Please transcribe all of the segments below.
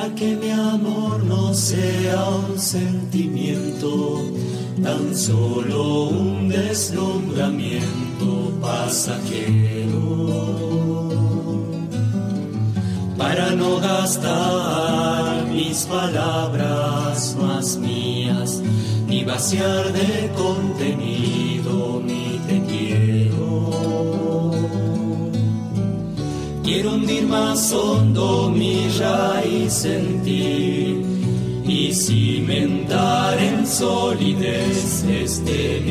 para que mi amor no sea un sentimiento, tan solo un deslumbramiento pasajero. Para no gastar mis palabras más mías, ni vaciar de contenido mi te quiero. Quiero hundir más hondo mi raíz en ti y cimentar en solidez mi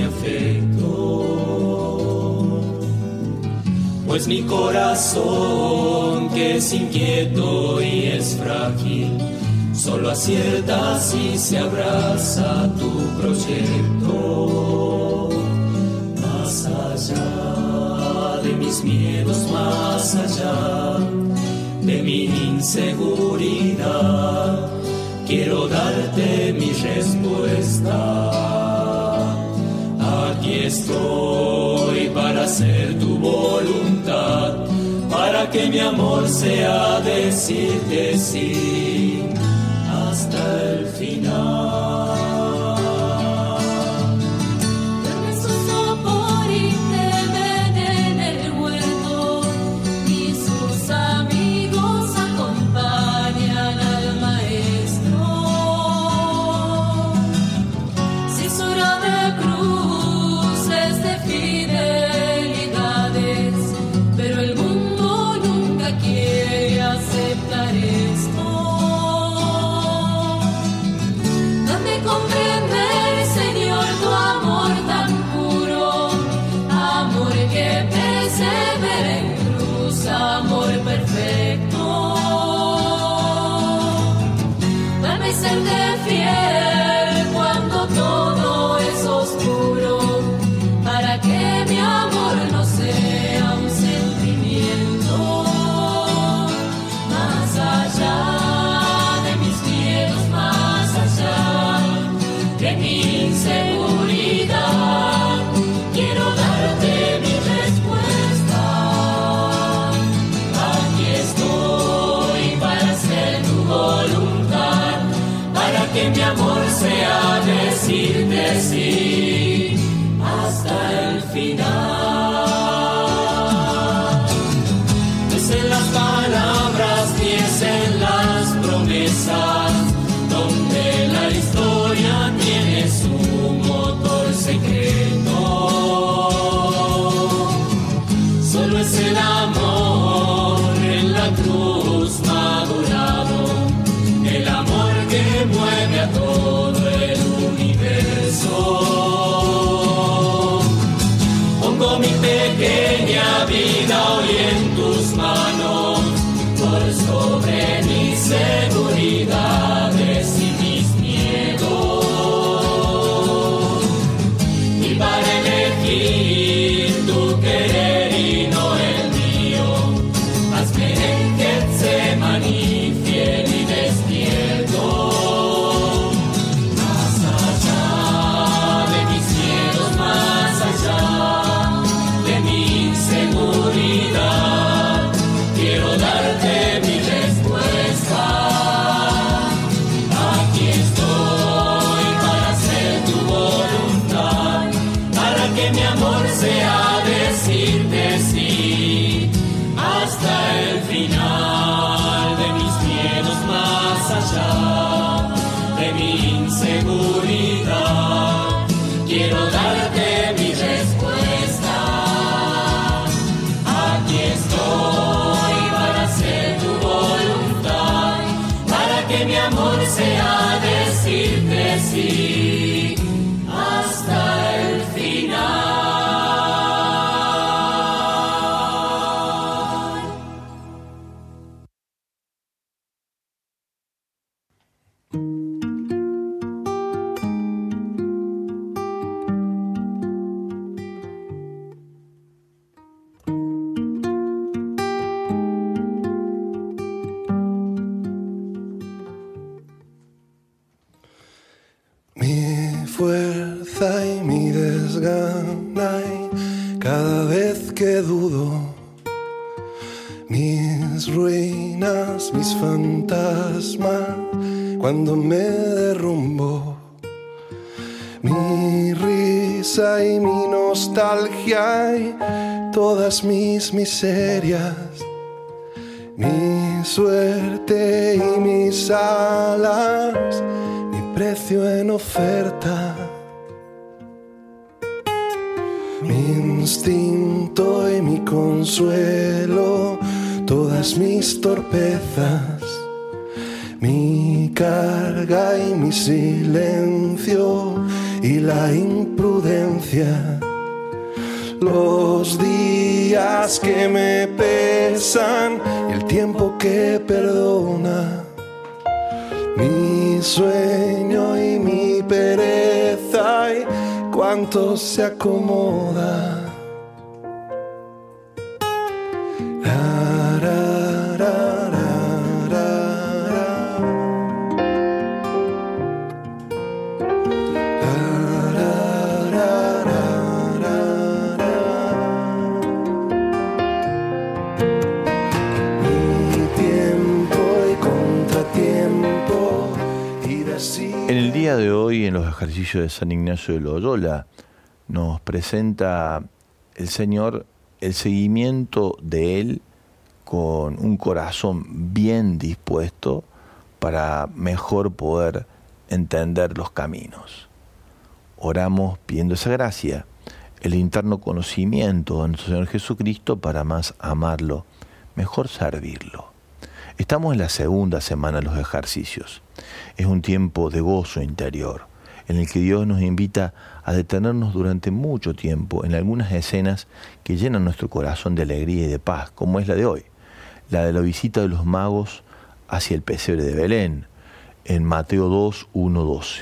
afecto. Pues mi corazón, que es inquieto y es frágil, solo acierta si se abraza tu proyecto. Más allá de mis miedos, más allá de mi inseguridad, quiero darte mi respuesta. Aquí estoy para hacer tu voluntad, para que mi amor sea decirte sí hasta el final. Mi amor sea decirte sí hasta el final. No es en las palabras ni es en las promesas donde la historia tiene su motor secreto. Solo es el amor en la cruz madurado, el amor que mueve a todo el universo. Pongo mi pequeña vida hoy en tus manos, por sobre mis seguridades y mis miedos. Y para elegir tu querer y no el mío, hazme en Getsemaní fiel y despierto. Quiero darte mi respuesta. Aquí estoy para hacer tu voluntad, para que mi amor sea decirte sí hasta el final de mis miedos, más allá de mi inseguridad. Quiero darte mi respuesta. Aquí estoy para hacer tu voluntad, para que mi amor sea decirte sí hasta el final. Fuerza y mi desgana, y cada vez que dudo, mis mis ruinas, mis fantasmas, cuando me derrumbo. Mi risa y mi nostalgia y todas mis miserias. Mi suerte y mis alas, mi precio en oferta. Mi instinto y mi consuelo, todas mis torpezas. Mi carga y mi silencio y la imprudencia. Los días que me pesan y el tiempo que perdona. Mi sueño y mi pereza y cuánto se acomoda. En el día de hoy, en los ejercicios de San Ignacio de Loyola, nos presenta el Señor el seguimiento de Él con un corazón bien dispuesto para mejor poder entender los caminos. Oramos pidiendo esa gracia, el interno conocimiento de nuestro Señor Jesucristo para más amarlo, mejor servirlo. Estamos en la segunda semana de los ejercicios. Es un tiempo de gozo interior, en el que Dios nos invita a detenernos durante mucho tiempo en algunas escenas que llenan nuestro corazón de alegría y de paz, como es la de hoy, la de la visita de los magos hacia el pesebre de Belén, en Mateo 2, 1, 12.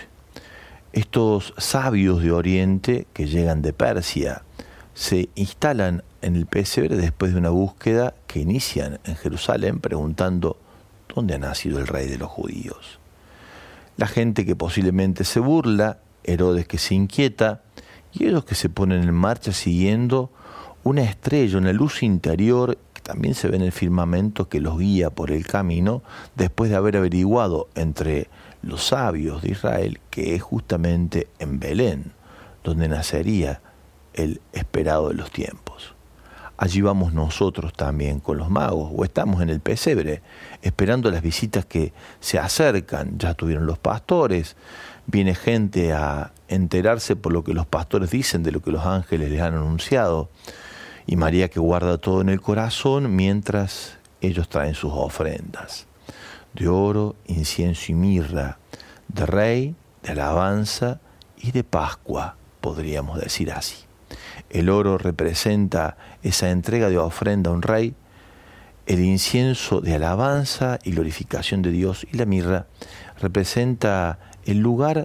Estos sabios de Oriente que llegan de Persia se instalan en el pesebre después de una búsqueda que inician en Jerusalén preguntando ¿dónde ha nacido el rey de los judíos? La gente que posiblemente se burla, Herodes que se inquieta y ellos que se ponen en marcha siguiendo una estrella, una luz interior que también se ve en el firmamento que los guía por el camino después de haber averiguado entre los sabios de Israel que es justamente en Belén donde nacería el esperado de los tiempos. Allí vamos nosotros también con los magos, o estamos en el pesebre, esperando las visitas que se acercan. Ya estuvieron los pastores, viene gente a enterarse por lo que los pastores dicen de lo que los ángeles les han anunciado, y María que guarda todo en el corazón mientras ellos traen sus ofrendas, de oro, incienso y mirra, de rey, de alabanza y de Pascua, podríamos decir así. El oro representa esa entrega de ofrenda a un rey, el incienso de alabanza y glorificación de Dios, y la mirra representa el lugar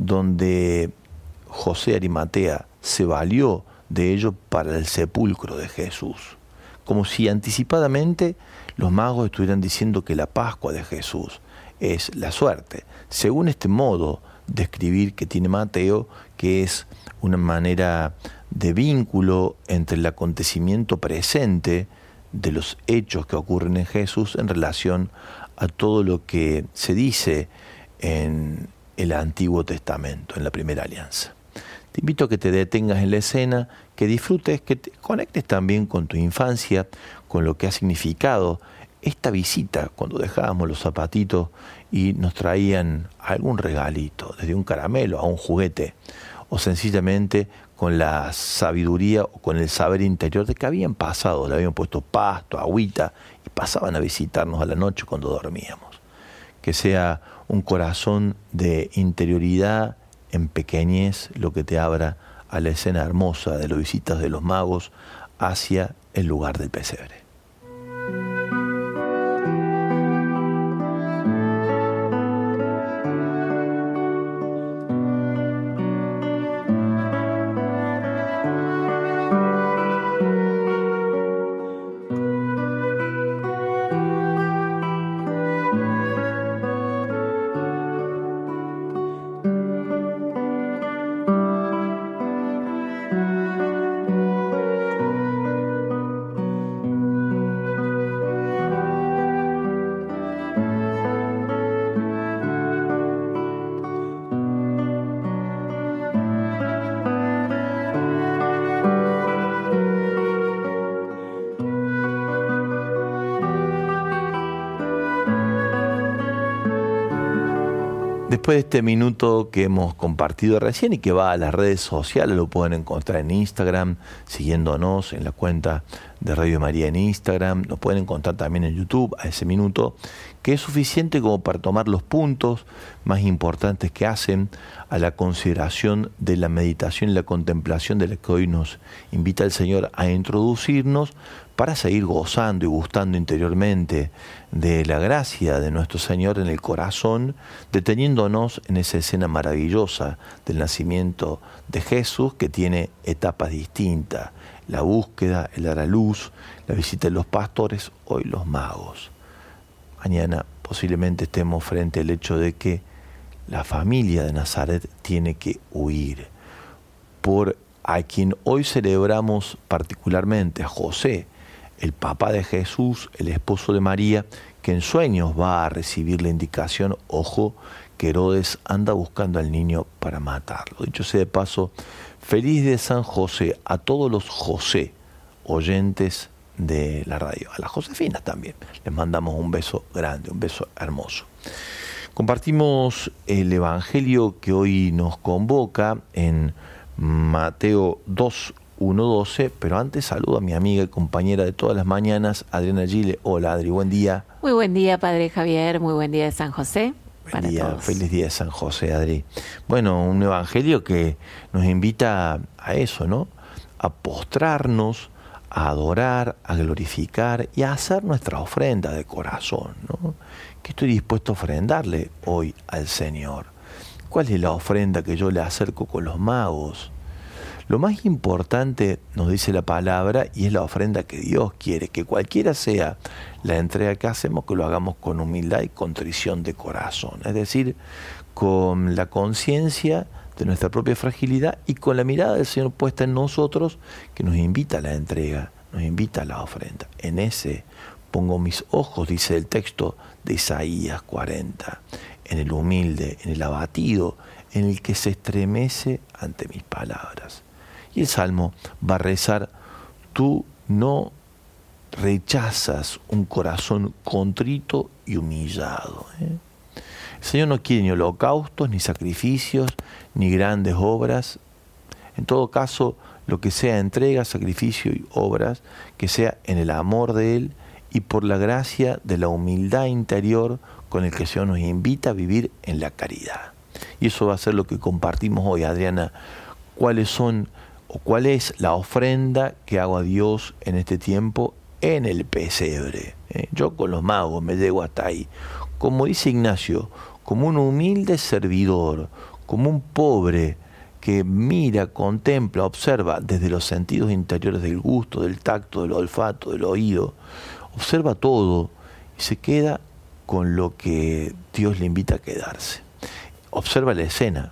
donde José Arimatea se valió de ello para el sepulcro de Jesús. Como si anticipadamente los magos estuvieran diciendo que la Pascua de Jesús es la suerte, según este modo de escribir que tiene Mateo, que es una manera de vínculo entre el acontecimiento presente de los hechos que ocurren en Jesús en relación a todo lo que se dice en el Antiguo Testamento, en la Primera Alianza. Te invito a que te detengas en la escena, que disfrutes, que te conectes también con tu infancia, con lo que ha significado esta visita cuando dejábamos los zapatitos y nos traían algún regalito, desde un caramelo a un juguete, o sencillamente con la sabiduría o con el saber interior de que habían pasado, le habían puesto pasto, agüita y pasaban a visitarnos a la noche cuando dormíamos. Que sea un corazón de interioridad en pequeñez lo que te abra a la escena hermosa de las visitas de los magos hacia el lugar del pesebre. Después de este minuto que hemos compartido recién y que va a las redes sociales, lo pueden encontrar en Instagram, siguiéndonos en la cuenta de Radio María en Instagram, lo pueden encontrar también en YouTube a ese minuto, que es suficiente como para tomar los puntos más importantes que hacen a la consideración de la meditación y la contemplación de la que hoy nos invita el Señor a introducirnos para seguir gozando y gustando interiormente de la gracia de nuestro Señor en el corazón, deteniéndonos en esa escena maravillosa del nacimiento de Jesús, que tiene etapas distintas: la búsqueda, el dar a luz, la visita de los pastores, hoy los magos. Mañana posiblemente estemos frente al hecho de que la familia de Nazaret tiene que huir. Por a quien hoy celebramos particularmente, a José, el papá de Jesús, el esposo de María, que en sueños va a recibir la indicación: ojo, que Herodes anda buscando al niño para matarlo. Dicho sea de paso, feliz de San José a todos los José oyentes de la radio, a las Josefinas también. Les mandamos un beso grande, un beso hermoso. Compartimos el Evangelio que hoy nos convoca en Mateo 2:1-12, pero antes saludo a mi amiga y compañera de todas las mañanas, Adriana Gile. Hola, Adri, buen día. Muy buen día, Padre Javier, muy buen día de San José. Buen día, feliz día de San José, Adri. Bueno, un evangelio que nos invita a eso, ¿no? A postrarnos, a adorar, a glorificar y a hacer nuestra ofrenda de corazón, ¿no? ¿Qué estoy dispuesto a ofrendarle hoy al Señor? ¿Cuál es la ofrenda que yo le acerco con los magos? Lo más importante, nos dice la palabra, y es la ofrenda que Dios quiere, que cualquiera sea la entrega que hacemos, que lo hagamos con humildad y contrición de corazón. Es decir, con la conciencia de nuestra propia fragilidad y con la mirada del Señor puesta en nosotros, que nos invita a la entrega, nos invita a la ofrenda. En ese pongo mis ojos, dice el texto de Isaías 40, en el humilde, en el abatido, en el que se estremece ante mis palabras. Y el Salmo va a rezar: tú no rechazas un corazón contrito y humillado. El Señor no quiere ni holocaustos, ni sacrificios, ni grandes obras. En todo caso, lo que sea entrega, sacrificio y obras, que sea en el amor de Él y por la gracia de la humildad interior con el que el Señor nos invita a vivir en la caridad. Y eso va a ser lo que compartimos hoy, Adriana. ¿Cuáles son o cuál es la ofrenda que hago a Dios en este tiempo en el pesebre? Yo con los magos me llego hasta ahí. Como dice Ignacio, como un humilde servidor, como un pobre que mira, contempla, observa desde los sentidos interiores del gusto, del tacto, del olfato, del oído. Observa todo y se queda con lo que Dios le invita a quedarse. Observa la escena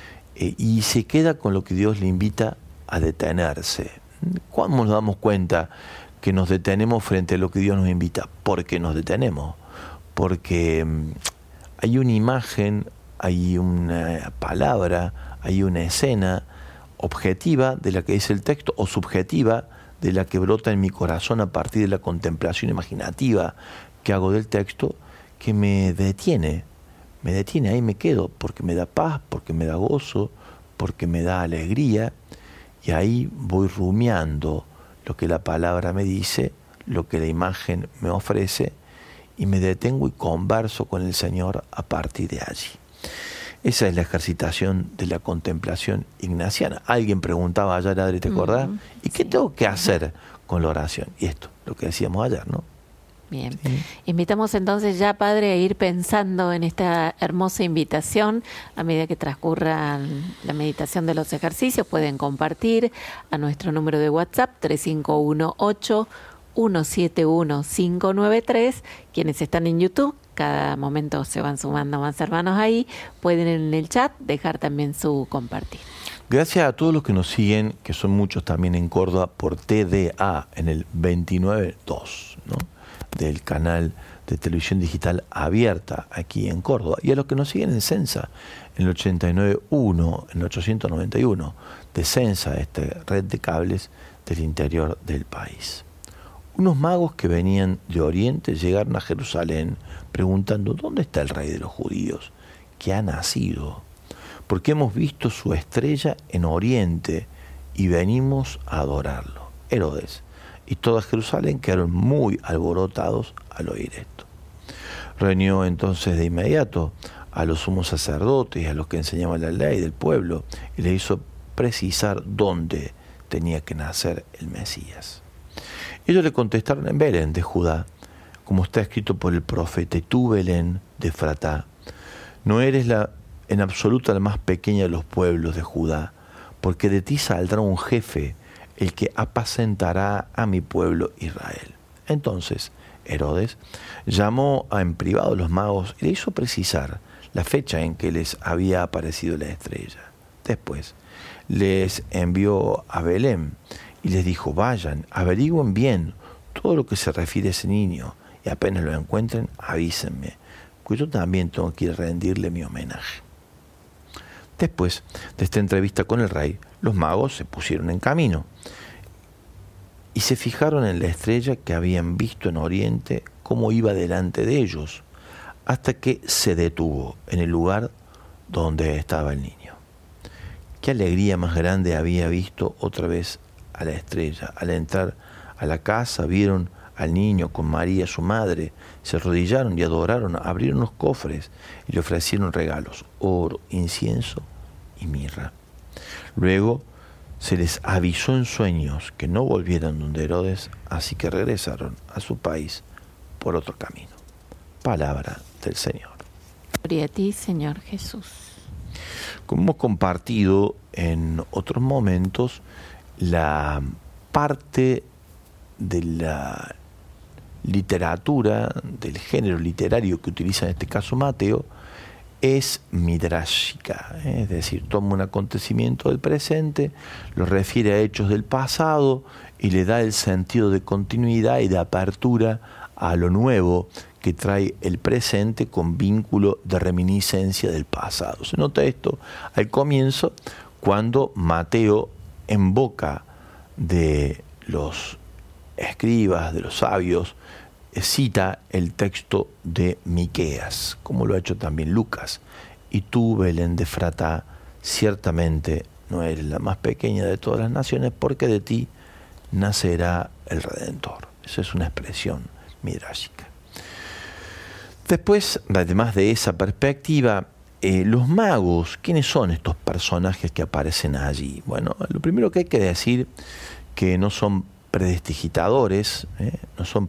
y se queda con lo que Dios le invita a detenerse. ¿Cuándo nos damos cuenta que nos detenemos frente a lo que Dios nos invita? Porque nos detenemos. Porque hay una imagen, hay una palabra, hay una escena objetiva de la que dice el texto o subjetiva de la que brota en mi corazón a partir de la contemplación imaginativa que hago del texto, que me detiene, ahí me quedo, porque me da paz, porque me da gozo, porque me da alegría, y ahí voy rumiando lo que la palabra me dice, lo que la imagen me ofrece, y me detengo y converso con el Señor a partir de allí. Esa es la ejercitación de la contemplación ignaciana. Alguien preguntaba ayer, Adri, ¿te acordás? ¿Y qué tengo que hacer con la oración? Y esto, lo que decíamos ayer, ¿no? Bien. Sí. Invitamos entonces ya, Padre, a ir pensando en esta hermosa invitación a medida que transcurra la meditación de los ejercicios. Pueden compartir a nuestro número de WhatsApp 3518-171-593. Quienes están en YouTube, cada momento se van sumando más hermanos ahí. Pueden en el chat dejar también su compartir. Gracias a todos los que nos siguen, que son muchos también en Córdoba, por TDA en el 29.2, ¿no? Del canal de televisión digital abierta aquí en Córdoba, y a los que nos siguen en Sensa, en el 89.1, en el 891 de Sensa, esta red de cables del interior del país. Unos magos que venían de Oriente llegaron a Jerusalén preguntando: ¿dónde está el rey de los judíos? que ha nacido, porque hemos visto su estrella en Oriente y venimos a adorarlo. Herodes y toda Jerusalén quedaron muy alborotados al oír esto. Reunió entonces de inmediato a los sumos sacerdotes y a los que enseñaban la ley del pueblo y les hizo precisar dónde tenía que nacer el Mesías. Ellos le contestaron: en Belén de Judá, como está escrito por el profeta: y tú, Belén de Efratá, no eres en absoluto la más pequeña de los pueblos de Judá, porque de ti saldrá un jefe, el que apacentará a mi pueblo Israel. Entonces Herodes llamó en privado a los magos y le hizo precisar la fecha en que les había aparecido la estrella. Después les envió a Belén y les dijo: vayan, averigüen bien todo lo que se refiere a ese niño, y apenas lo encuentren, avísenme, porque yo también tengo que ir a rendirle mi homenaje. Después de esta entrevista con el rey, los magos se pusieron en camino y se fijaron en la estrella que habían visto en Oriente, cómo iba delante de ellos, hasta que se detuvo en el lugar donde estaba el niño. Qué alegría más grande había visto otra vez a la estrella. Al entrar a la casa vieron al niño con María su madre, se arrodillaron y adoraron, abrieron los cofres y le ofrecieron regalos: oro, incienso y mirra. Luego se les avisó en sueños que no volvieran donde Herodes, así que regresaron a su país por otro camino. Palabra del Señor. Gloria a ti, Señor Jesús. Como hemos compartido en otros momentos, la parte de la literatura, del género literario que utiliza en este caso Mateo, es midrashica, es decir, toma un acontecimiento del presente, lo refiere a hechos del pasado y le da el sentido de continuidad y de apertura a lo nuevo que trae el presente con vínculo de reminiscencia del pasado. Se nota esto al comienzo, cuando Mateo, en boca de los escribas, de los sabios, cita el texto de Miqueas, como lo ha hecho también Lucas. Y tú, Belén de Efratá, ciertamente no eres la más pequeña de todas las naciones, porque de ti nacerá el Redentor. Esa es una expresión midrashica. Después, además de esa perspectiva, los magos, ¿quiénes son estos personajes que aparecen allí? Bueno, lo primero que hay que decir, que no son prestidigitadores, no son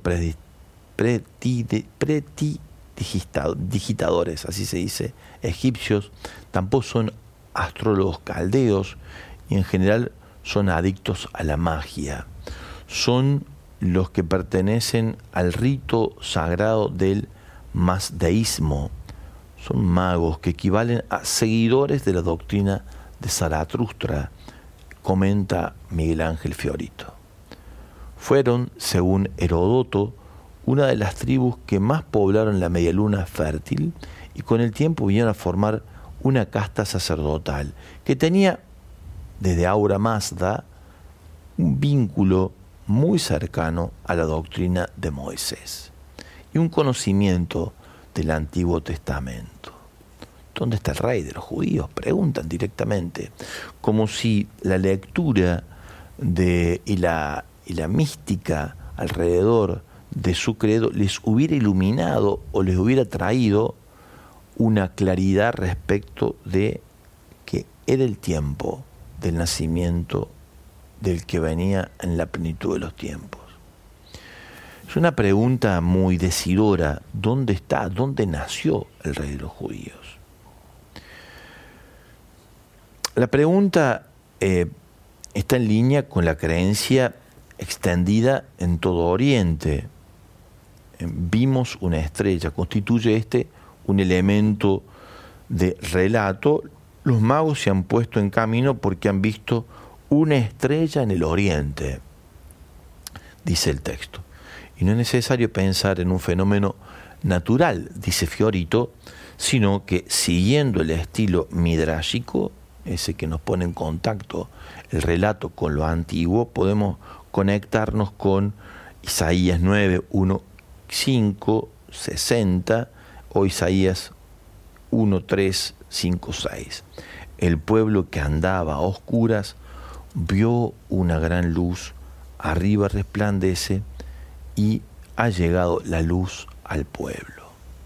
prestidigitadores, así se dice, egipcios, tampoco son astrólogos caldeos, y en general son adictos a la magia. Son los que pertenecen al rito sagrado del mazdeísmo. Son magos que equivalen a seguidores de la doctrina de Zaratustra, comenta Miguel Ángel Fiorito. Fueron, según Heródoto, una de las tribus que más poblaron la medialuna fértil, y con el tiempo vinieron a formar una casta sacerdotal que tenía, desde Aura Mazda, un vínculo muy cercano a la doctrina de Moisés y un conocimiento del Antiguo Testamento. ¿Dónde está el rey de los judíos?, preguntan directamente, como si la lectura y la mística alrededor de su credo les hubiera iluminado o les hubiera traído una claridad respecto de que era el tiempo del nacimiento del que venía en la plenitud de los tiempos. Es una pregunta muy decidora: ¿dónde está? ¿Dónde nació el rey de los judíos? La pregunta está en línea con la creencia extendida en todo Oriente. Vimos una estrella, constituye un elemento de relato. Los magos se han puesto en camino porque han visto una estrella en el Oriente, dice el texto. Y no es necesario pensar en un fenómeno natural, dice Fiorito, sino que siguiendo el estilo midrashico, ese que nos pone en contacto el relato con lo antiguo, podemos conectarnos con Isaías 9, 1, 5, 60 o Isaías 1, 3, 5, 6. El pueblo que andaba a oscuras vio una gran luz, arriba resplandece y ha llegado la luz al pueblo.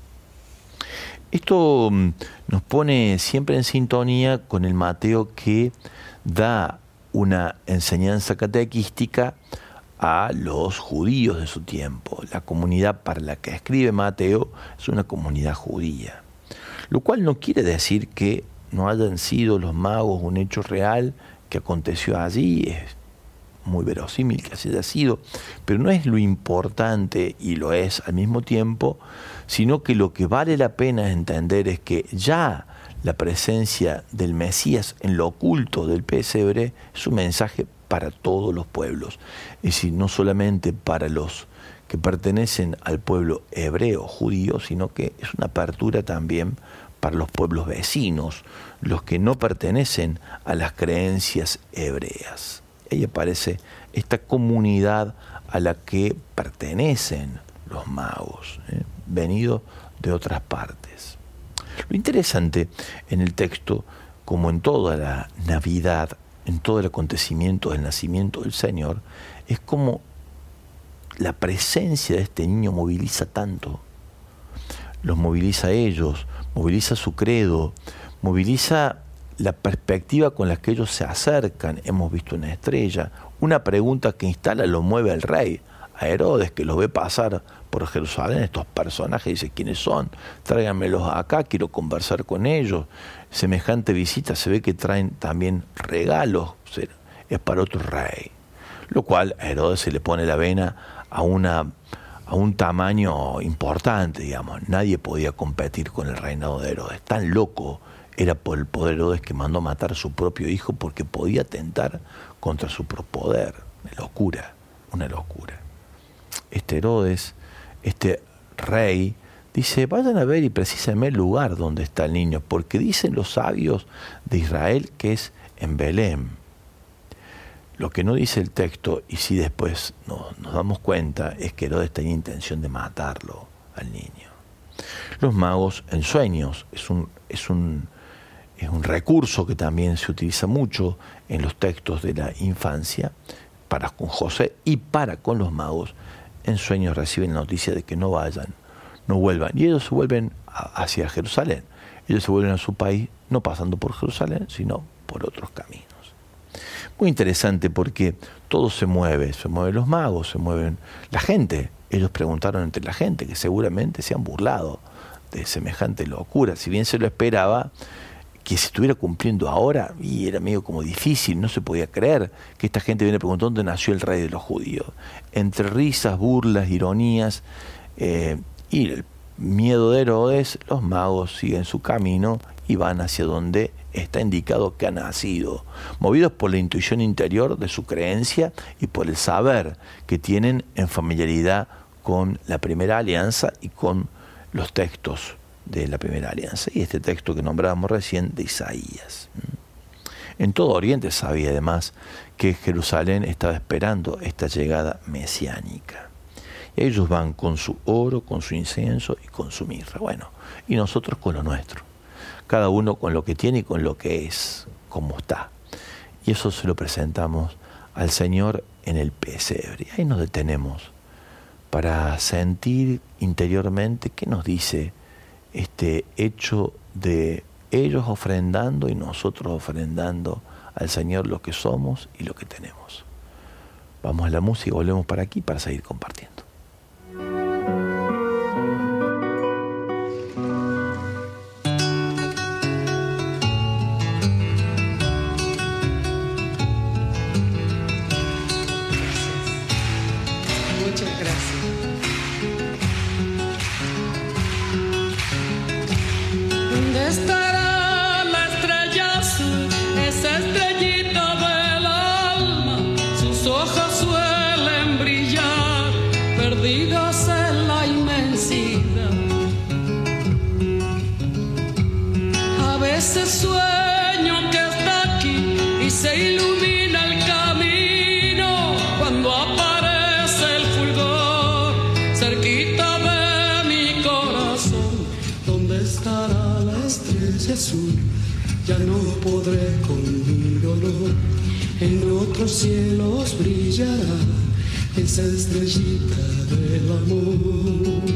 Esto nos pone siempre en sintonía con el Mateo que da una enseñanza catequística a los judíos de su tiempo. La comunidad para la que escribe Mateo es una comunidad judía, lo cual no quiere decir que no hayan sido los magos un hecho real que aconteció allí. Es muy verosímil que así haya sido, pero no es lo importante, y lo es al mismo tiempo, sino que lo que vale la pena entender es que ya la presencia del Mesías en lo oculto del pesebre es un mensaje para todos los pueblos, es decir, no solamente para los que pertenecen al pueblo hebreo judío, sino que es una apertura también para los pueblos vecinos, los que no pertenecen a las creencias hebreas. Ahí aparece esta comunidad a la que pertenecen los magos, venidos de otras partes. Lo interesante en el texto, como en toda la Navidad, en todo el acontecimiento del nacimiento del Señor, es como la presencia de este niño moviliza tanto. Los moviliza a ellos, moviliza su credo, moviliza la perspectiva con la que ellos se acercan. Hemos visto una estrella. Una pregunta que instala lo mueve al rey, a Herodes, que los ve pasar por Jerusalén, estos personajes, dice: ¿quiénes son? Tráiganmelos acá, quiero conversar con ellos. Semejante visita, se ve que traen también regalos, es para otro rey. Lo cual a Herodes se le pone la vena a un tamaño importante, digamos. Nadie podía competir con el reinado de Herodes. Tan loco era por el poder de Herodes que mandó matar a su propio hijo porque podía atentar contra su poder. Una locura. Este Herodes, este rey, dice: vayan a ver y precísenme el lugar donde está el niño, porque dicen los sabios de Israel que es en Belén. Lo que no dice el texto, y si después nos damos cuenta, es que Herodes tenía intención de matarlo al niño. Los magos en sueños es un recurso que también se utiliza mucho en los textos de la infancia, para con José y para con los magos. En sueños reciben la noticia de que no vuelvan, y ellos se vuelven hacia Jerusalén. Ellos se vuelven a su país, no pasando por Jerusalén, sino por otros caminos. Muy interesante, porque todo se mueven los magos, se mueven la gente. Ellos preguntaron entre la gente, que seguramente se han burlado de semejante locura. Si bien se lo esperaba que se estuviera cumpliendo ahora, y era medio como difícil, no se podía creer que esta gente viene preguntando dónde nació el rey de los judíos. Entre risas, burlas, ironías y el miedo de Herodes, los magos siguen su camino y van hacia donde está indicado que ha nacido, movidos por la intuición interior de su creencia y por el saber que tienen en familiaridad con la primera alianza y con los textos de la primera alianza, y este texto que nombrábamos recién de Isaías. En todo Oriente sabía además que Jerusalén estaba esperando esta llegada mesiánica. Y ellos van con su oro, con su incienso y con su mirra. Bueno, y nosotros con lo nuestro. Cada uno con lo que tiene y con lo que es, como está. Y eso se lo presentamos al Señor en el pesebre. Ahí nos detenemos para sentir interiormente qué nos dice este hecho de ellos ofrendando y nosotros ofrendando al Señor lo que somos y lo que tenemos. Vamos a la música y volvemos para aquí para seguir compartiendo. Sueño que está aquí y se ilumina el camino cuando aparece el fulgor cerquita de mi corazón. ¿Dónde estará la estrella? ya no podré con mi dolor. En otros cielos brillará esa estrellita del amor.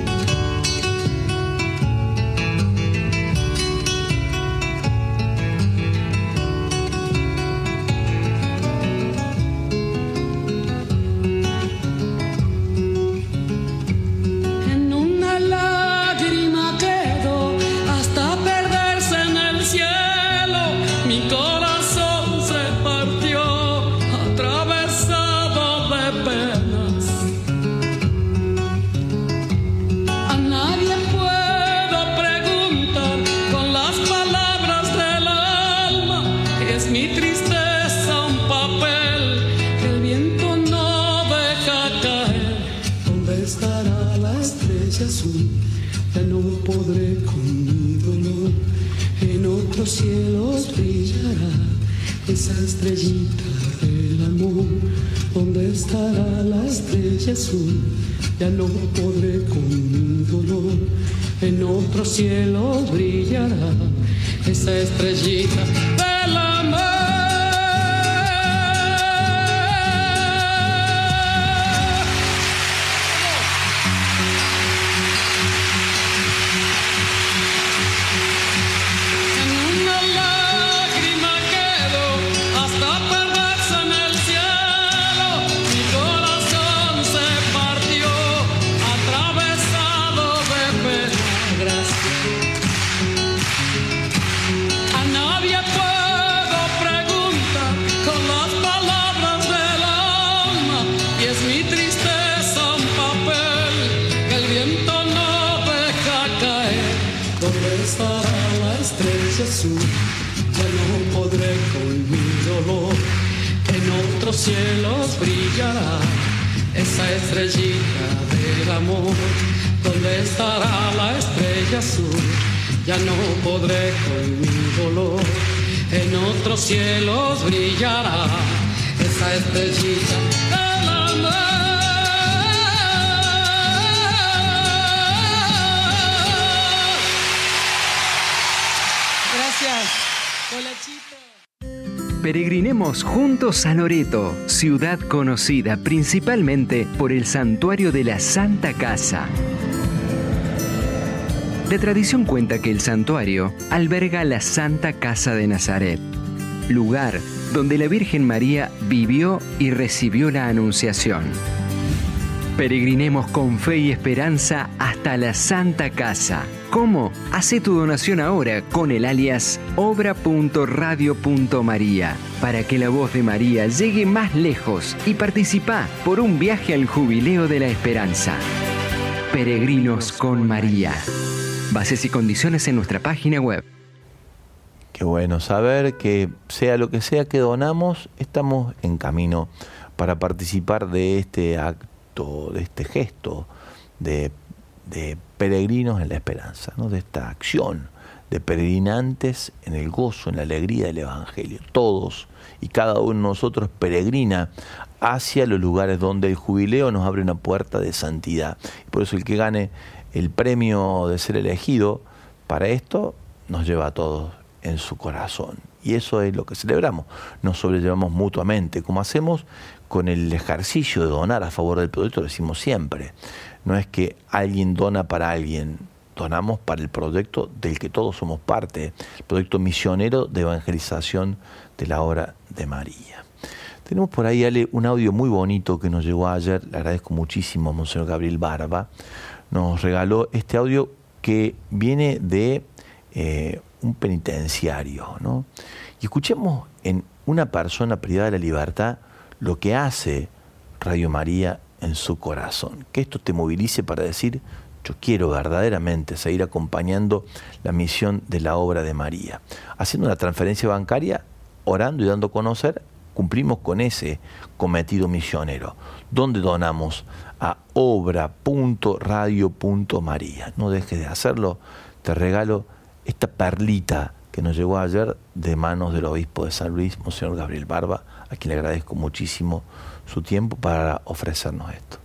Cielos brillará esa estrellita del amor. ¿Dónde estará la estrella azul? Ya no podré con mi dolor. En otros cielos brillará esa estrellita del amor. Ya no podré con mi dolor. En otros cielos brillará esa estrellita del amor. ¿Dónde estará la estrella azul? Ya no podré con mi dolor. En otros cielos brillará esa estrellita del amor. Peregrinemos juntos a Loreto, ciudad conocida principalmente por el santuario de la Santa Casa. La tradición cuenta que el santuario alberga la Santa Casa de Nazaret, lugar donde la Virgen María vivió y recibió la Anunciación. Peregrinemos con fe y esperanza hasta la Santa Casa. ¿Cómo? Hacé tu donación ahora con el alias obra.radio.maría para que la voz de María llegue más lejos y participa por un viaje al Jubileo de la Esperanza. Peregrinos con María. Bases y condiciones en nuestra página web. Qué bueno saber que sea lo que sea que donamos, estamos en camino para participar de este acto, de este gesto de peregrinos en la esperanza, ¿no? De esta acción de peregrinantes en el gozo, en la alegría del Evangelio. Todos y cada uno de nosotros peregrina hacia los lugares donde el jubileo nos abre una puerta de santidad. Y por eso el que gane el premio de ser elegido para esto nos lleva a todos en su corazón. Y eso es lo que celebramos. Nos sobrellevamos mutuamente, como hacemos con el ejercicio de donar a favor del proyecto, lo decimos siempre. No es que alguien dona para alguien, donamos para el proyecto del que todos somos parte, el proyecto misionero de evangelización de la obra de María. Tenemos por ahí, Ale, un audio muy bonito que nos llegó ayer, le agradezco muchísimo a Monseñor Gabriel Barba, nos regaló este audio que viene de un penitenciario, ¿no? Y escuchemos en una persona privada de la libertad lo que hace Radio María en su corazón. Que esto te movilice para decir, yo quiero verdaderamente seguir acompañando la misión de la obra de María. Haciendo una transferencia bancaria, orando y dando a conocer, cumplimos con ese cometido misionero. ¿Dónde donamos? A obra.radio.maría. No dejes de hacerlo, te regalo esta perlita que nos llegó ayer de manos del obispo de San Luis, Monseñor Gabriel Barba, a quien le agradezco muchísimo su tiempo para ofrecernos esto.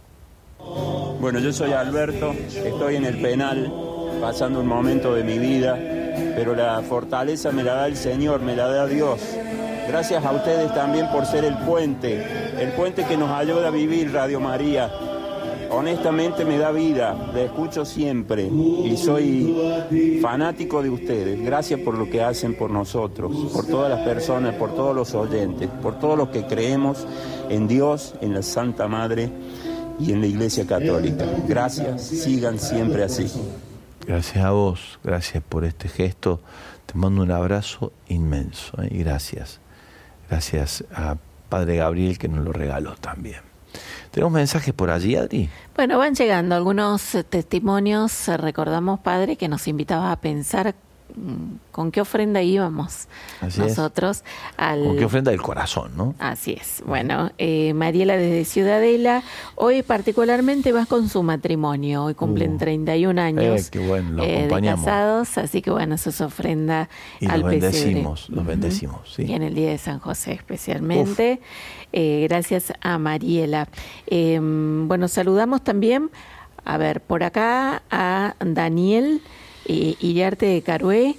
Bueno, yo soy Alberto, estoy en el penal, pasando un momento de mi vida pero la fortaleza me la da el Señor, me la da Dios. Gracias a ustedes también por ser el puente que nos ayuda a vivir Radio María. Honestamente me da vida, la escucho siempre y soy fanático de ustedes. Gracias por lo que hacen por nosotros, por todas las personas, por todos los oyentes, por todos los que creemos en Dios, en la Santa Madre y en la Iglesia Católica. Gracias, sigan siempre así. Gracias a vos, gracias por este gesto. Te mando un abrazo inmenso y gracias. Gracias a Padre Gabriel que nos lo regaló también. ¿Tenemos mensajes por allí, Adri? Bueno, van llegando algunos testimonios. Recordamos, Padre, que nos invitaba a pensar con qué ofrenda íbamos Así nosotros. Con qué ofrenda del corazón, ¿no? Así es. Bueno, Mariela desde Ciudadela, hoy particularmente vas con su matrimonio. Hoy cumplen 31 años qué bueno, lo de acompañamos. Casados, así que bueno, eso es ofrenda Y al los pesebre. los bendecimos, sí. Y en el día de San José especialmente. Gracias a Mariela. Bueno, saludamos también, a ver, por acá a Daniel Iriarte de Carué.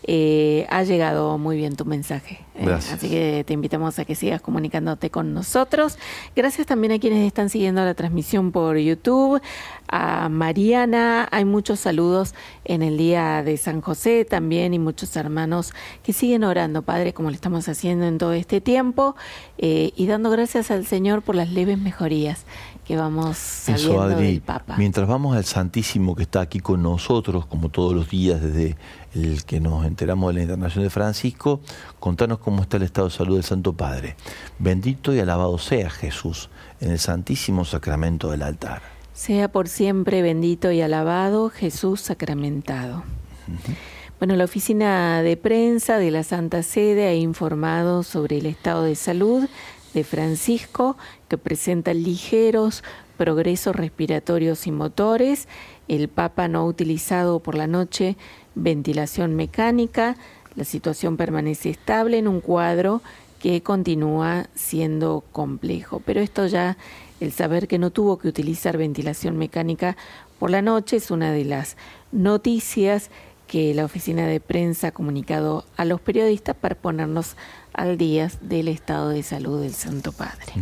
Ha llegado muy bien tu mensaje. Gracias. Así que te invitamos a que sigas comunicándote con nosotros. Gracias también a quienes están siguiendo la transmisión por YouTube. A Mariana, hay muchos saludos en el día de San José también y muchos hermanos que siguen orando, Padre, como lo estamos haciendo en todo este tiempo y dando gracias al Señor por las leves mejorías que vamos sabiendo Eso, Adri, del Papa. mientras vamos al Santísimo que está aquí con nosotros, como todos los días desde el que nos enteramos de la Internación de Francisco, contanos cómo está el estado de salud del Santo Padre. Bendito y alabado sea Jesús en el Santísimo Sacramento del altar. Sea por siempre bendito y alabado Jesús sacramentado. Bueno, la oficina de prensa de la Santa Sede ha informado sobre el estado de salud de Francisco, que presenta ligeros progresos respiratorios y motores. El Papa no ha utilizado por la noche ventilación mecánica. La situación permanece estable en un cuadro que continúa siendo complejo. Pero esto ya, el saber que no tuvo que utilizar ventilación mecánica por la noche, es una de las noticias que la oficina de prensa ha comunicado a los periodistas para ponernos al día del estado de salud del Santo Padre.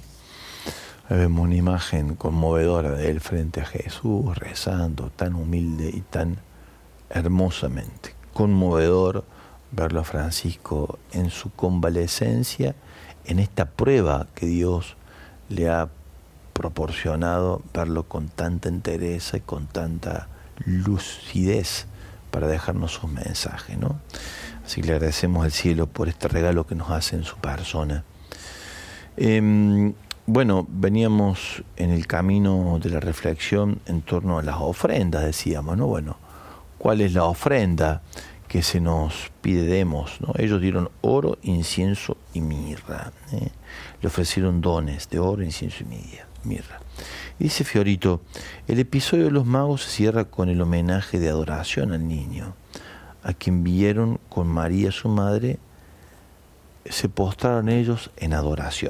Vemos una imagen conmovedora de él frente a Jesús, rezando tan humilde y tan hermosamente. Conmovedor verlo a Francisco en su convalecencia, en esta prueba que Dios le ha proporcionado, verlo con tanta entereza y con tanta lucidez para dejarnos sus mensajes, ¿no? Así que le agradecemos al cielo por este regalo que nos hace en su persona. Bueno, veníamos en el camino de la reflexión en torno a las ofrendas, decíamos, ¿no? Bueno, ¿cuál es la ofrenda que se nos pide demos, ¿no? Ellos dieron oro, incienso y mirra, ¿eh? Le ofrecieron dones de oro, incienso y mirra. Y dice Fiorito, el episodio de los magos se cierra con el homenaje de adoración al niño, a quien vieron con María su madre, se postraron ellos en adoración.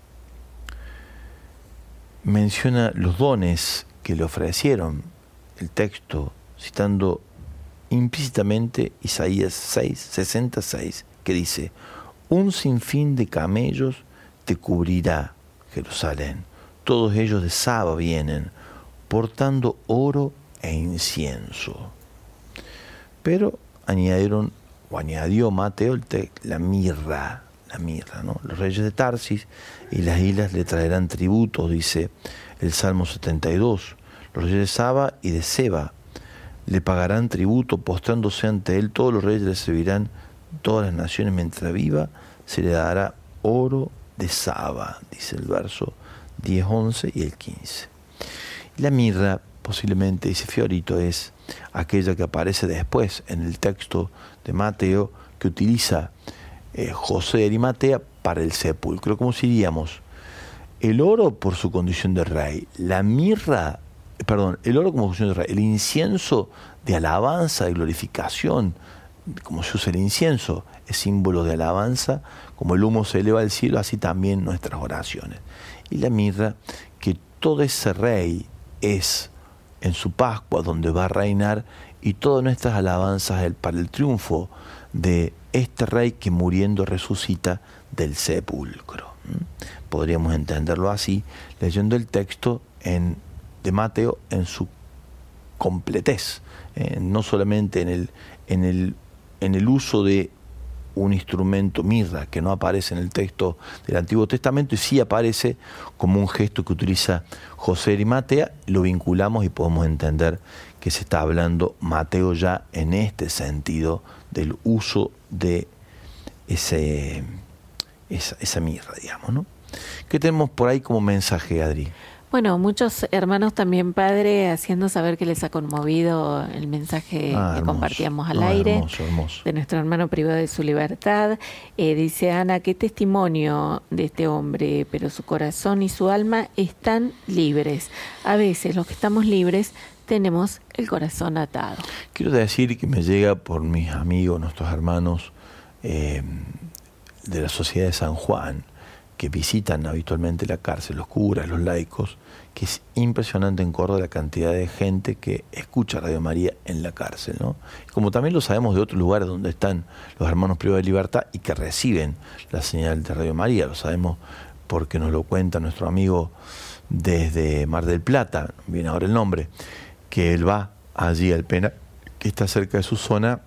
Menciona los dones que le ofrecieron el texto, citando implícitamente Isaías 6:66, que dice: un sinfín de camellos te cubrirá, Jerusalén. Todos ellos de Saba vienen, portando oro e incienso. Pero añadió Mateo la mirra, ¿no? Los reyes de Tarsis y las islas le traerán tributos, dice el Salmo 72. Los reyes de Saba y de Seba le pagarán tributo, postrándose ante él. Todos los reyes le servirán, todas las naciones mientras viva, se le dará oro de Saba, dice el verso 10, 11 y el 15. Y la mirra, posiblemente, dice Fiorito, es aquella que aparece después en el texto de Mateo que utiliza José de Arimatea para el sepulcro. ¿Cómo diríamos? El oro por su condición de rey, el oro como condición de rey, el incienso de alabanza, de glorificación, como se usa el incienso, es símbolo de alabanza, como el humo se eleva al cielo, así también nuestras oraciones. Y la mirra, que todo ese rey es en su Pascua, donde va a reinar, y todas nuestras alabanzas para el triunfo de este Rey que muriendo resucita del sepulcro. Podríamos entenderlo así, leyendo el texto de Mateo en su completez, no solamente en el uso de un instrumento, mirra, que no aparece en el texto del Antiguo Testamento y sí aparece como un gesto que utiliza José de Arimatea. Lo vinculamos y podemos entender que se está hablando Mateo ya en este sentido del uso de esa mirra, digamos, ¿no? ¿Qué tenemos por ahí como mensaje, Adri? Bueno, muchos hermanos también, padre, haciendo saber que les ha conmovido el mensaje que compartíamos al aire, hermoso. De nuestro hermano privado de su libertad. Dice Ana, qué testimonio de este hombre, pero su corazón y su alma están libres. A veces los que estamos libres tenemos el corazón atado. Quiero decir que me llega por mis amigos, nuestros hermanos de la Sociedad de San Juan, que visitan habitualmente la cárcel, los curas, los laicos, que es impresionante en Córdoba la cantidad de gente que escucha Radio María en la cárcel, ¿no? Como también lo sabemos de otros lugares donde están los hermanos privados de libertad y que reciben la señal de Radio María, lo sabemos porque nos lo cuenta nuestro amigo desde Mar del Plata, viene ahora el nombre, que él va allí al penal, que está cerca de su zona,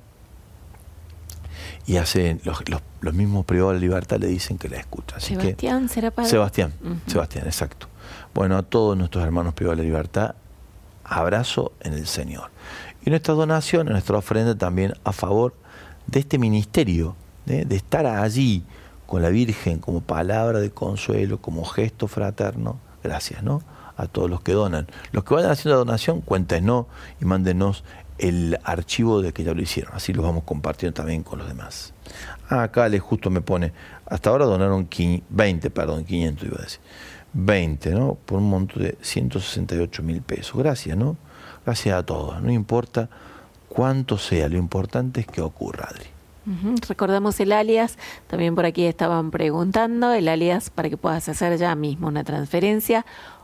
y hace los mismos privados de libertad le dicen que la escucha. Así Sebastián, ¿será padre? Sebastián, exacto. Bueno, a todos nuestros hermanos privados de libertad, abrazo en el Señor. Y nuestra donación, nuestra ofrenda también a favor de este ministerio, de estar allí con la Virgen como palabra de consuelo, como gesto fraterno. Gracias, ¿no? A todos los que donan. Los que vayan haciendo la donación, cuéntenos y mándenos el archivo de que ya lo hicieron. Así lo vamos compartiendo también con los demás. Acá justo me pone, hasta ahora donaron 500 iba a decir. 20, ¿no? Por un monto de 168.000 pesos. Gracias, ¿no? Gracias a todos. No importa cuánto sea, lo importante es que ocurra, Adri. Recordamos el alias, también por aquí estaban preguntando, el alias para que puedas hacer ya mismo una transferencia,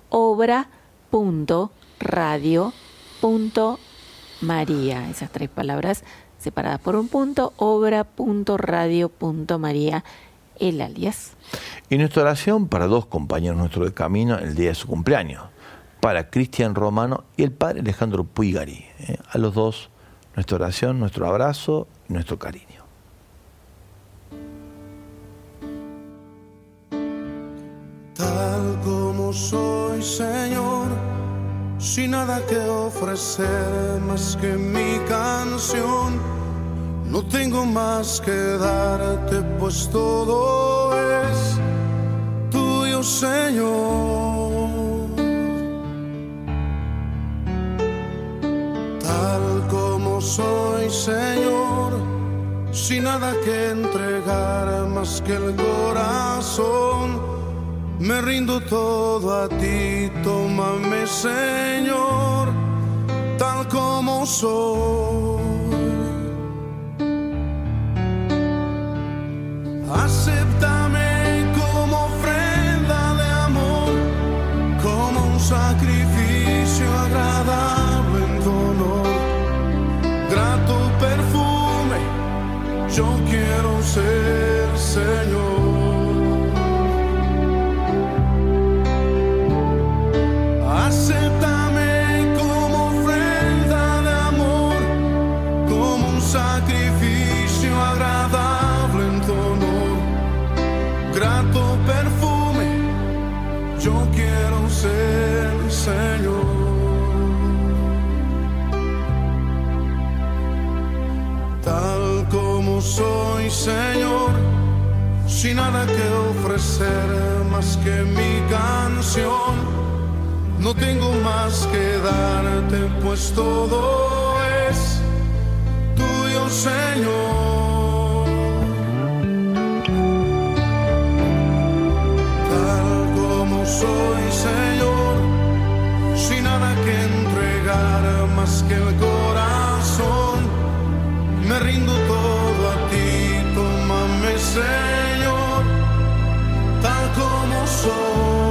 obra.radio.maría, esas 3 palabras separadas por un punto, obra.radio.maría, el alias. Y nuestra oración para 2 compañeros nuestros de camino el día de su cumpleaños, para Cristian Romano y el padre Alejandro Puigari. A los 2, nuestra oración, nuestro abrazo y nuestro cariño. Tal como soy, Señor, sin nada que ofrecer más que mi canción, no tengo más que darte, pues todo es tuyo, Señor. Tal como soy, Señor, sin nada que entregar más que el corazón, me rindo todo a ti, tómame, Señor, tal como soy. Acéptame como ofrenda de amor, como un sacrificio agradable en tu honor. Grato perfume, yo quiero ser, Señor. Acéptame como ofrenda de amor, como un sacrificio agradable en tu honor. Grato perfume, yo quiero ser, Señor. Tal como soy, Señor, sin nada que ofrecer más que mi canción, no tengo más que darte, pues todo es tuyo, Señor. Tal como soy, Señor, sin nada que entregar más que el corazón, me rindo todo a ti, tómame, Señor, tal como soy.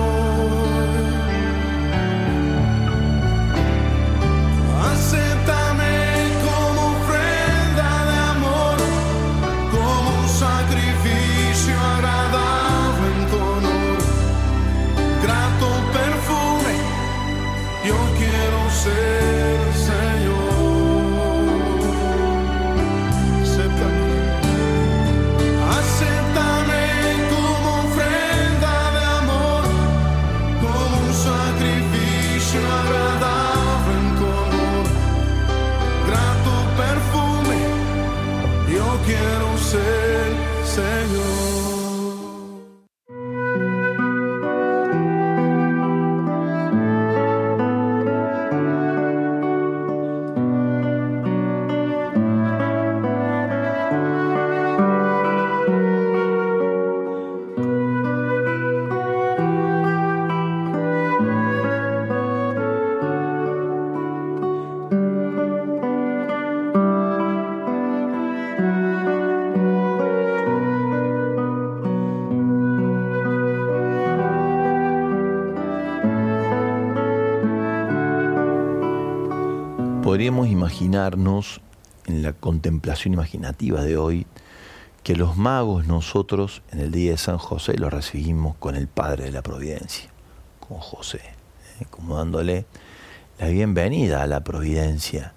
Acéptame como ser, Señor. Acéptame como ofrenda de amor, como un sacrificio agradable en tu amor. Grato perfume, yo quiero ser, Señor. Podríamos imaginarnos en la contemplación imaginativa de hoy que los magos nosotros en el día de San José los recibimos con el Padre de la Providencia, con José, como dándole la bienvenida a la providencia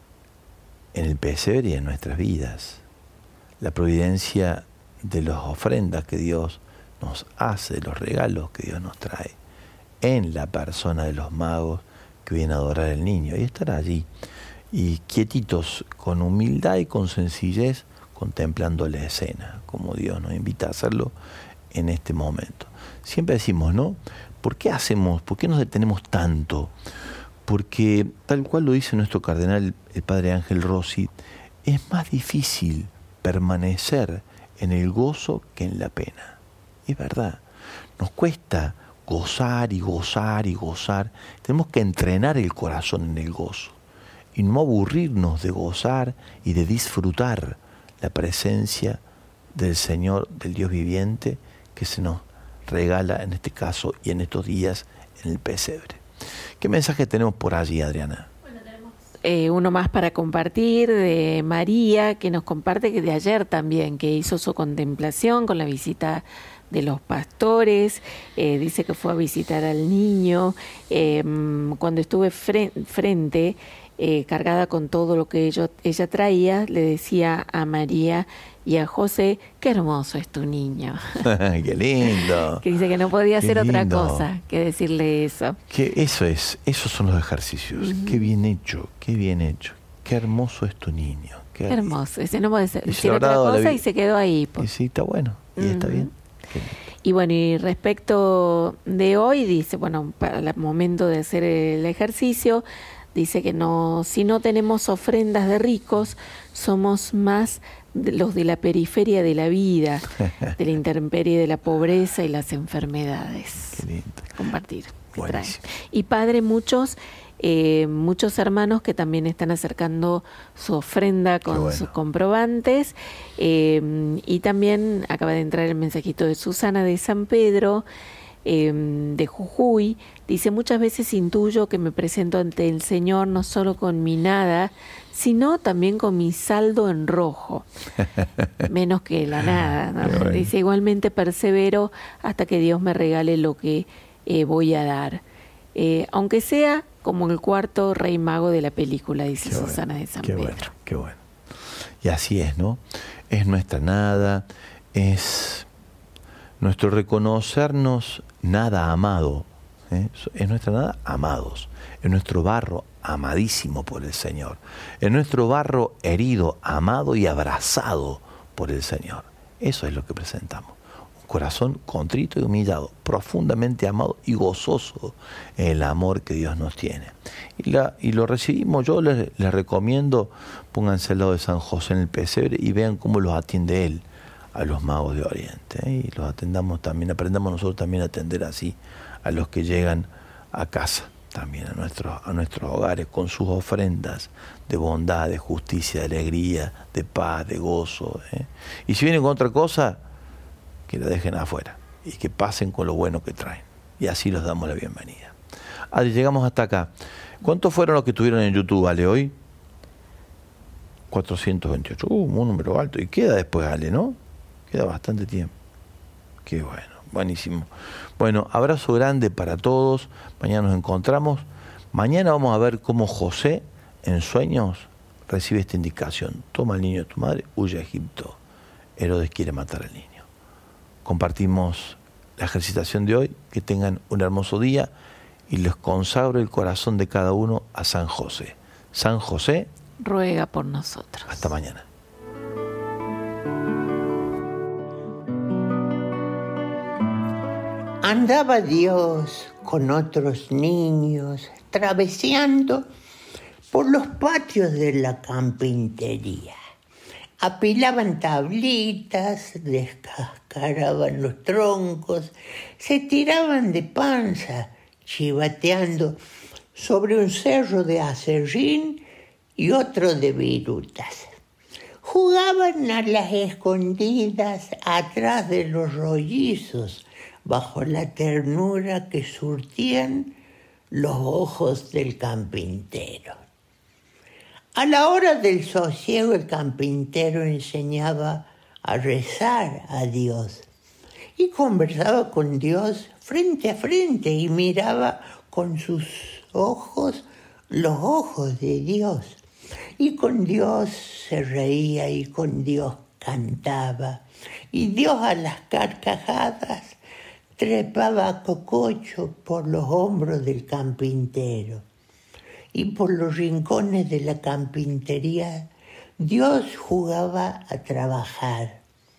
en el pesebre y en nuestras vidas, la providencia de las ofrendas que Dios nos hace, de los regalos que Dios nos trae, en la persona de los magos que vienen a adorar al niño y estar allí y quietitos, con humildad y con sencillez, contemplando la escena, como Dios nos invita a hacerlo en este momento. Siempre decimos, ¿no? ¿Por qué nos detenemos tanto? Porque, tal cual lo dice nuestro cardenal, el padre Ángel Rossi, es más difícil permanecer en el gozo que en la pena. Es verdad, nos cuesta gozar y gozar y gozar. Tenemos que entrenar el corazón en el gozo y no aburrirnos de gozar y de disfrutar la presencia del Señor, del Dios viviente, que se nos regala en este caso y en estos días en el pesebre. ¿Qué mensaje tenemos por allí, Adriana? Bueno, tenemos uno más para compartir de María, que nos comparte que de ayer también, que hizo su contemplación con la visita de los pastores, dice que fue a visitar al niño, cuando estuve frente, cargada con todo lo que ella traía, le decía a María y a José, qué hermoso es tu niño. ¡Qué lindo! Que dice que no podía hacer otra lindo. cosa que decirle eso. Que esos son los ejercicios. Uh-huh. Qué bien hecho, qué bien hecho. Qué hermoso es tu niño. Qué hermoso. Ese no puede Y decir se otra habrá dado cosa y se quedó ahí. Y sí, está bueno. Y está bien. Y bueno, y respecto de hoy, dice, bueno, para el momento de hacer el ejercicio, dice que si no tenemos ofrendas de ricos, somos más los de la periferia de la vida, de la intemperie de la pobreza y las enfermedades. Qué lindo. Compartir. Que trae. Buenísimo. Y padre, muchos hermanos que también están acercando su ofrenda con sus comprobantes, y también acaba de entrar el mensajito de Susana de San Pedro, de Jujuy. Dice, muchas veces intuyo que me presento ante el Señor no solo con mi nada, sino también con mi saldo en rojo, menos que la nada, ¿no? Bueno. Dice, igualmente persevero hasta que Dios me regale lo que voy a dar, aunque sea como el cuarto rey mago de la película, dice Qué Susana bueno, de San qué Pedro. Bueno, qué bueno. Y así es, ¿no? Es nuestra nada, es nuestro reconocernos nada amado, ¿eh? Es nuestra nada amados, es nuestro barro amadísimo por el Señor, es nuestro barro herido, amado y abrazado por el Señor. Eso es lo que presentamos. Corazón contrito y humillado, profundamente amado y gozoso en el amor que Dios nos tiene. Y lo recibimos. Yo les recomiendo, pónganse al lado de San José en el pesebre y vean cómo los atiende Él a los magos de Oriente. Y los atendamos también, aprendamos nosotros también a atender así a los que llegan a casa, también a nuestros hogares, con sus ofrendas de bondad, de justicia, de alegría, de paz, de gozo. Y si vienen con otra cosa, que la dejen afuera y que pasen con lo bueno que traen. Y así los damos la bienvenida. Adri, llegamos hasta acá. ¿Cuántos fueron los que estuvieron en YouTube, Ale, hoy? 428. Un número alto. Y queda después, Ale, ¿no? Queda bastante tiempo. Qué bueno, buenísimo. Bueno, abrazo grande para todos. Mañana nos encontramos. Mañana vamos a ver cómo José, en sueños, recibe esta indicación. Toma al niño de tu madre, huye a Egipto. Herodes quiere matar al niño. Compartimos la ejercitación de hoy. Que tengan un hermoso día y les consagro el corazón de cada uno a San José. San José, ruega por nosotros. Hasta mañana. Andaba Dios con otros niños traveseando por los patios de la carpintería. Apilaban tablitas, descascaraban los troncos, se tiraban de panza, chivateando sobre un cerro de acerrín y otro de virutas. Jugaban a las escondidas atrás de los rollizos, bajo la ternura que surtían los ojos del carpintero. A la hora del sosiego el carpintero enseñaba a rezar a Dios y conversaba con Dios frente a frente y miraba con sus ojos los ojos de Dios. Y con Dios se reía y con Dios cantaba. Y Dios a las carcajadas trepaba a cococho por los hombros del carpintero. Y por los rincones de la carpintería Dios jugaba a trabajar.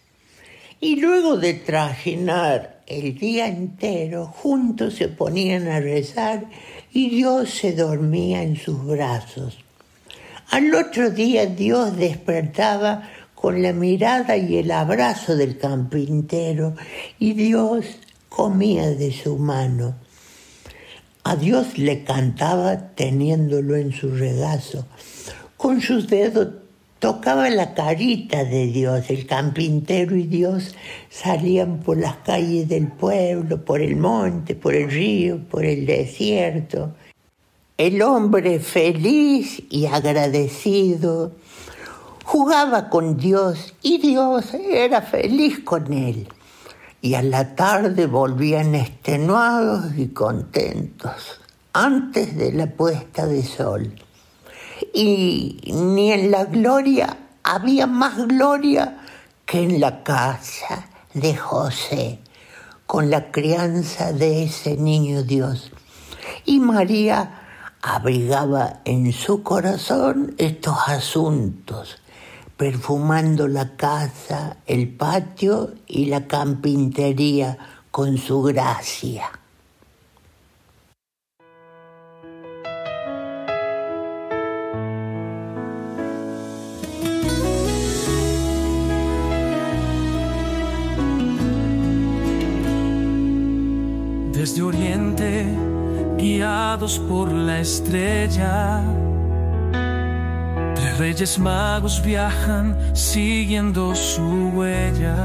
Y luego de trajinar el día entero, juntos se ponían a rezar y Dios se dormía en sus brazos. Al otro día Dios despertaba con la mirada y el abrazo del carpintero y Dios comía de su mano. A Dios le cantaba teniéndolo en su regazo. Con sus dedos tocaba la carita de Dios. El carpintero y Dios salían por las calles del pueblo, por el monte, por el río, por el desierto. El hombre feliz y agradecido jugaba con Dios y Dios era feliz con él. Y a la tarde volvían extenuados y contentos, antes de la puesta de sol. Y ni en la gloria había más gloria que en la casa de José, con la crianza de ese niño Dios. Y María abrigaba en su corazón estos asuntos, perfumando la casa, el patio y la carpintería con su gracia. Desde Oriente, guiados por la estrella, tres reyes magos viajan siguiendo su huella.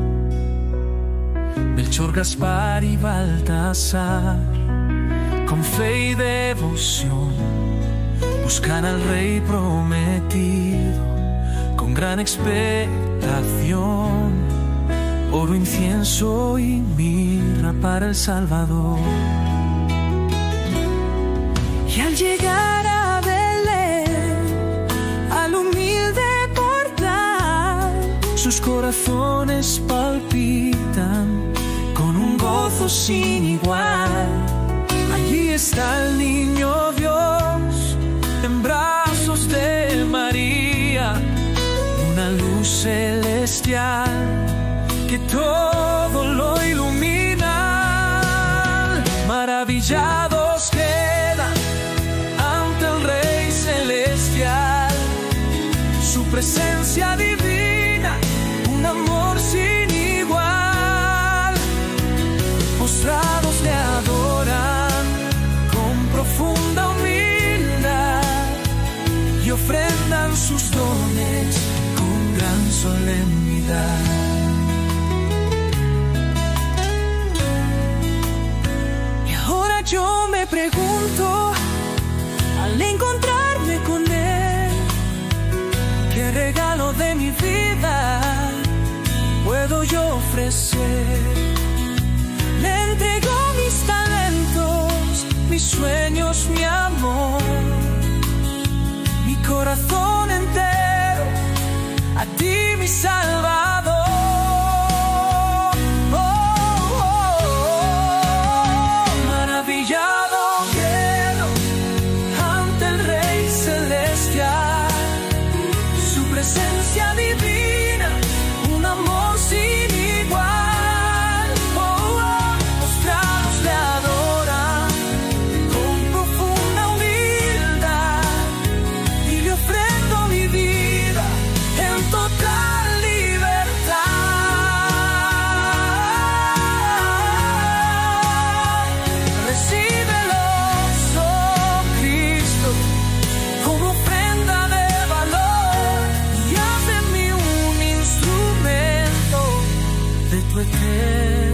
Melchor, Gaspar y Baltasar, con fe y devoción, buscan al rey prometido con gran expectación. Oro, incienso y mirra para el Salvador. Y al llegar a Belén, al humilde portal, sus corazones palpitan con un gozo sin igual. Allí está el niño Dios, en brazos de María, una luz celestial que todo lo ilumina. Maravillados quedan ante el Rey celestial, su presencia divina, un amor sin igual. Postrados le adoran con profunda humildad y ofrendan sus dones con gran solemnidad. Yo me pregunto, al encontrarme con él, ¿qué regalo de mi vida puedo yo ofrecer? Le entrego mis talentos, mis sueños, mi amor, mi corazón entero, a ti mi Salvador. Oh, oh, oh. Maravillado quedo ante el Rey Celestial, su presencia divina, un amor sin igual. Oh, oh. Postrados le adoran con profunda humildad y le ofrendo mi vida en total libertad. Recíbelos, oh Cristo, como ofrenda de valor y haz de mí un instrumento de tu eterno